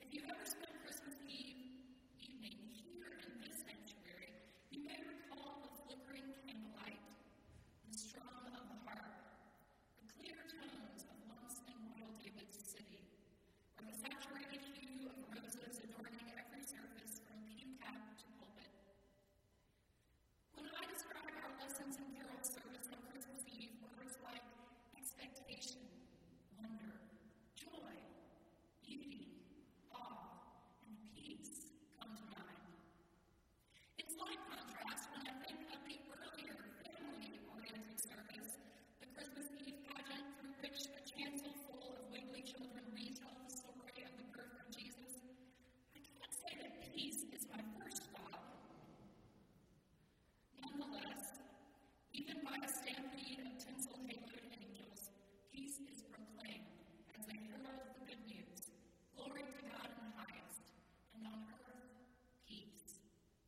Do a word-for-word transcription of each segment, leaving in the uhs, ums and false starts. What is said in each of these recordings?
If you ever spent Christmas Eve evening here in this sanctuary, you may recall the flickering candlelight, the strum of the harp, the clear tones of once immortal David's city, or the saturated hue of roses adorning every surface from pew cap to pulpit. When I describe our lessons and carol service on Christmas Eve, words like expectation, wonder, joy, beauty, awe, and peace come to mind. In slight contrast, when I think of the earlier family-oriented service, the Christmas Eve pageant through which a chancel full of wiggly children retell the story of the birth of Jesus, I can't say that peace is my first thought. Nonetheless, even by a stampede of tinsel-haloed angels, peace is proclaimed as they herald the good news. Glory to God in the highest, and on earth, peace.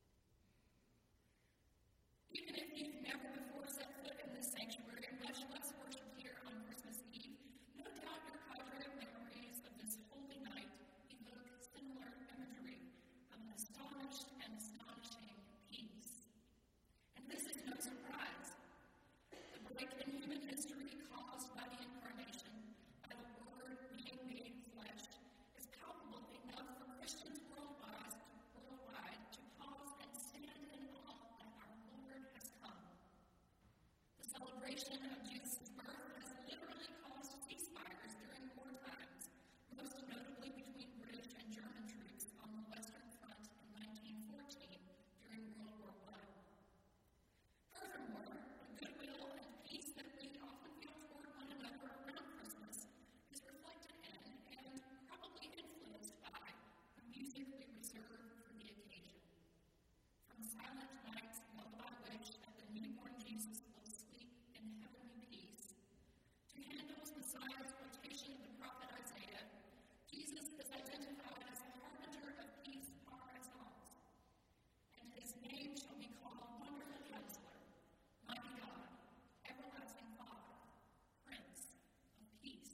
Even if you've never before set foot in this sanctuary, much less worshiped here on Christmas Eve, no doubt your cadre of memories of this holy night evoke similar imagery of an astonished and astonishing peace. And this is no surprise. The break in human history caused by the incarnation, by the Word being made flesh, is palpable enough for Christians worldwide, worldwide to pause and stand in awe that our Lord has come. The celebration of Jesus' birth has literally caused ceasefires during war times, most notably between British and German troops on the Western Front in nineteen fourteen during World War One. Furthermore, the goodwill and peace that we often feel toward one another around Christmas is reflected in and probably influenced by the music we reserve for the occasion. From Silent Night's lullaby wish that the newborn Jesus will sleep in heavenly peace, to Handel's Messiah's quotation of the prophet Isaiah, Jesus is identified as a harbinger of peace par excellence, and his name shall be called Wonderful Counselor, Mighty God, Everlasting Father, Prince of Peace.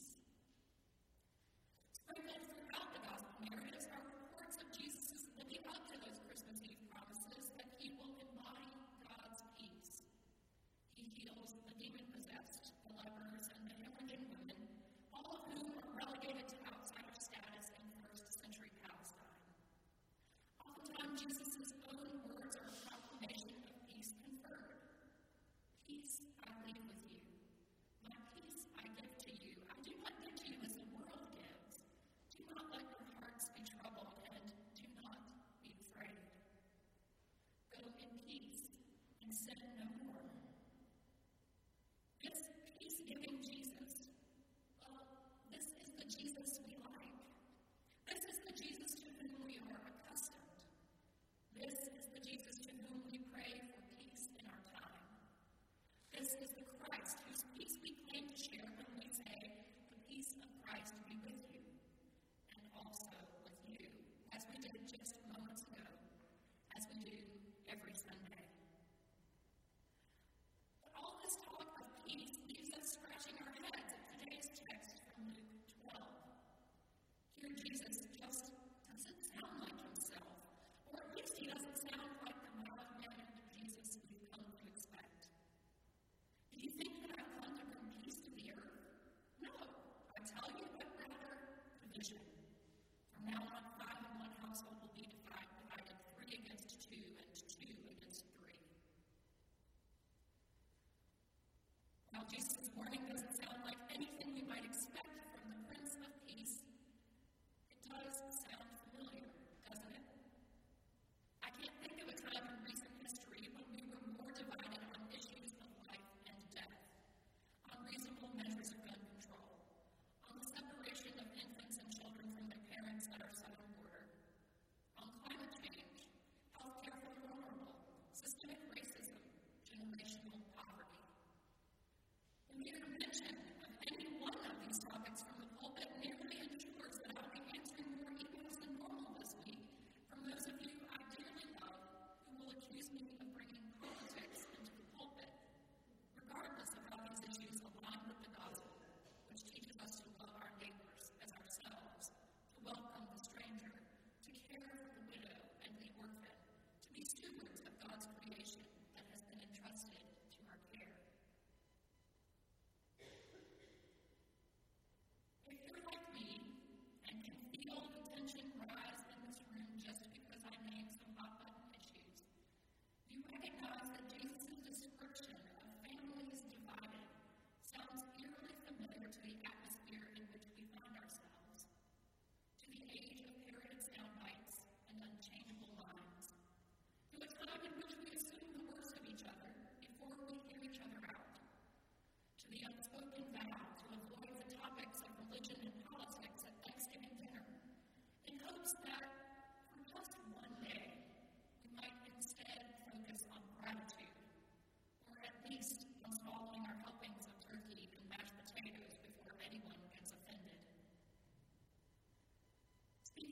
Sprinkled throughout the Gospel narratives are reports of Jesus' living up to those Christmas Eve promises that he will embody God's peace. He heals the demon-possessed, the lepers, and the hemorrhaging women, all of whom are relegated to outsider status in first-century Palestine. Oftentimes, Jesus' own words are a proclamation of peace conferred. Peace I leave with you. My peace I give to you. I do not give to you as the world gives. Do not let your hearts be troubled, and do not be afraid. Go in peace and sin no more. This peace-giving Jesus, well, this is the Jesus we like. This is the Jesus to whom we are accustomed. This is the Jesus to whom we pray for peace in our time. This is the Christ whose peace we claim to share when we say, the peace of Christ be with you, and also with you, as we did just moments ago, as we do every Sunday.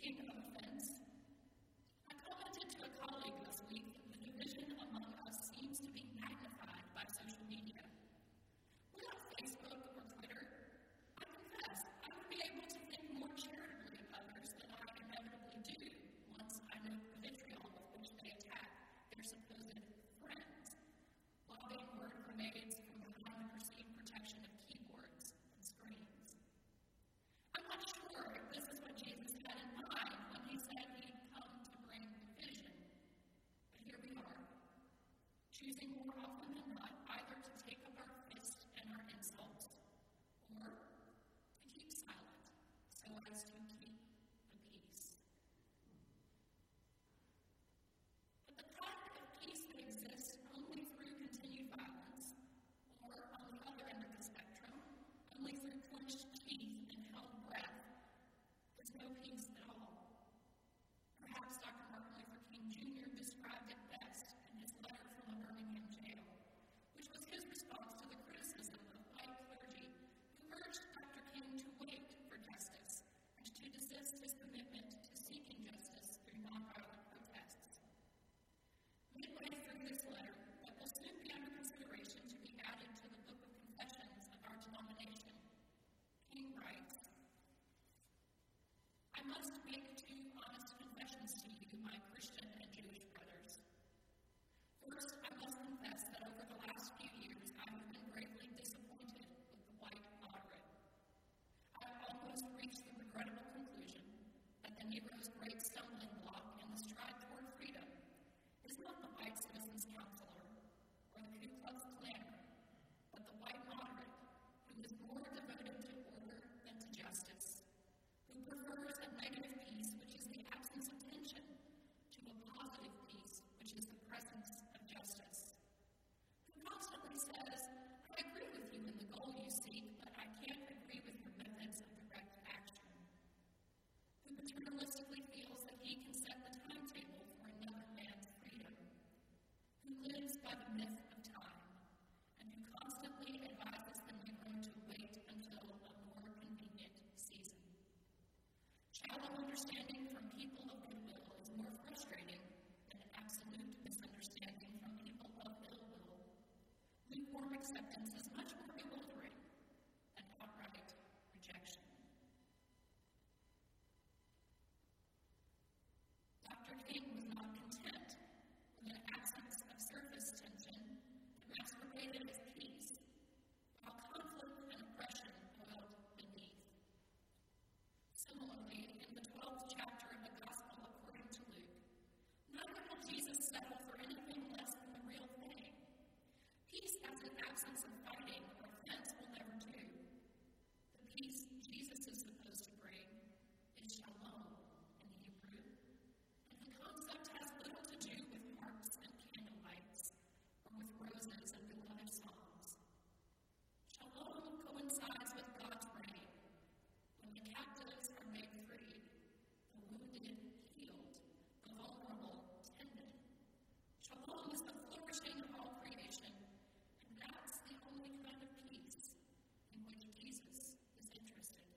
Speaking of offense, I commented to a colleague this week that the division among us seems to be magnified by social media. Without Facebook or Twitter, I confess I would be able to think more charitably of others than I inevitably do once I know the vitriol with which they attack their supposed friends, lobbing word grenades from behind the perceived protection of keyboards and screens. I'm not sure if this is what Jesus had in mind when he said he'd come to bring division, but here we are, choosing more often than not either to take up our fist and our insults, or to keep silent so as to keep the peace. But the kind of peace that exists only through continued violence, or on the other end of the spectrum, only through clenched teeth and held breath, is no peace at all. Perhaps Doctor Martin Luther King Junior described it best in his letter from a Birmingham jail, which was his response to the criticism of white clergy who urged Doctor King to wait for justice and to desist his commitment to seeking justice through nonviolent protests. Midway through this letter, that will soon be under consideration to be added to the Book of Confessions of our denomination, King writes, I must make two honest confessions to you, my Christian and Jewish brothers. First, I must confess that over the last few years I have been greatly disappointed with the white moderate. I have almost reached the regrettable conclusion that the Negro's great stumbling block in the stride toward freedom is not the white citizen's counselor or the Ku Klux Klaner, but the white moderate who is more devoted to order than to justice, who prefers a negative peace, which is the absence of tension, to a positive peace, which is the presence of justice, who constantly says, I agree with you in the goal you seek, but I can't agree with your methods of direct action, who paternalistically feels that he can set the timetable for another man's freedom, who lives by the myth of time, and who constantly advises the Negro to wait until a more convenient season. Shallow understanding from people of goodwill is more frustrating than absolute misunderstanding from people of ill will. Lukewarm acceptance is much more bewildering than outright rejection. Doctor King was not content with an absence of surface tension that masqueraded as peace, while conflict and oppression boiled beneath. Similarly, in the twelfth chapter of the Gospel according to Luke, neither will Jesus settle for anything less than the real thing. Peace as an absence of fighting or offense will never do. The peace Jesus is supposed to bring is shalom in Hebrew, and the concept has little to do with harps and candlelights or with roses and beloved songs. Shalom coincides with God's reign, when the captives are made free, the wounded healed, the vulnerable tended. Shalom is the flourishing of all creation, and that's the only kind of peace in which Jesus is interested.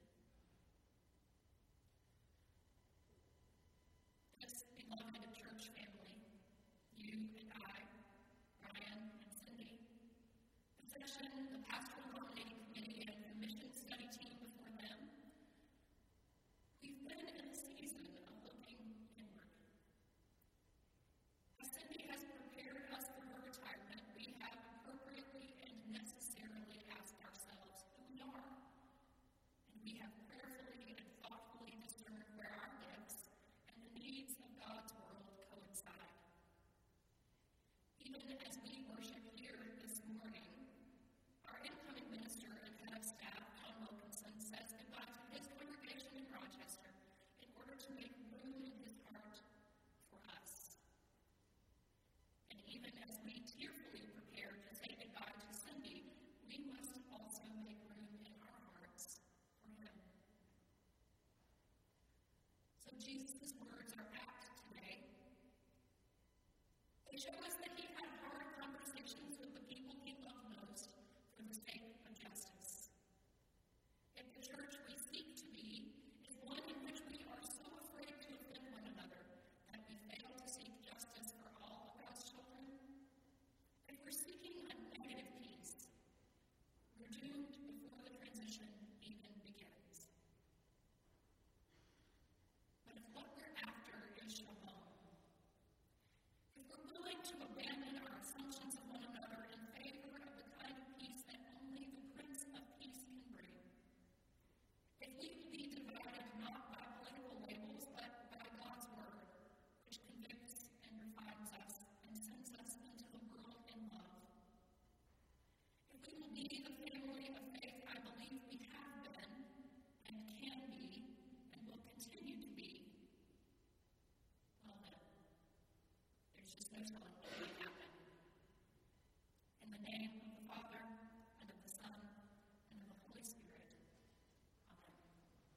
This beloved church family, you and I, Brian and Cindy, the session, the pastoral nominating committee, and the mission study team before them, we've been in a season of looking inward. As Cindy has prepared us for her retirement, we have appropriately and necessarily asked ourselves who we are, and we have prayerfully and thoughtfully discerned where our gifts and the needs of God's world coincide. Even as we worship here this morning, our incoming minister and head of staff, John Wilkinson, says goodbye to his congregation in Rochester in order to make room in his heart for us. And even as we tearfully prepare to say goodbye to Cindy, we must also make room in our hearts for him. So Jesus' words are apt today. They show us that he had hard conversations with the people he loved most for the sake of justice. If the church we seek to be is one in which we are so afraid to There's just no telling what